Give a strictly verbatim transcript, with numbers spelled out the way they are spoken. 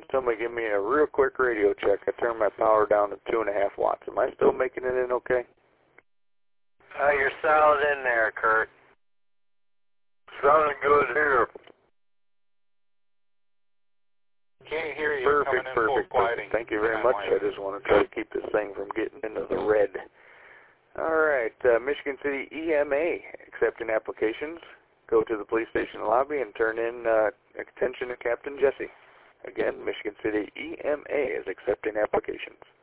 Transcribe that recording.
Somebody give me a real quick radio check. I turned my power down to two and a half watts. Am I still making it in okay? Uh, you're solid in there, Kurt. Sounding good here. Can't hear you. Perfect, Coming in perfect, full perfect. Thank you very much. I just want to try to keep this thing from getting into the red. All right, uh, Michigan City E M A accepting applications. Go to the police station lobby and turn in uh, attention to Captain Jesse. Again, Michigan City E M A is accepting applications.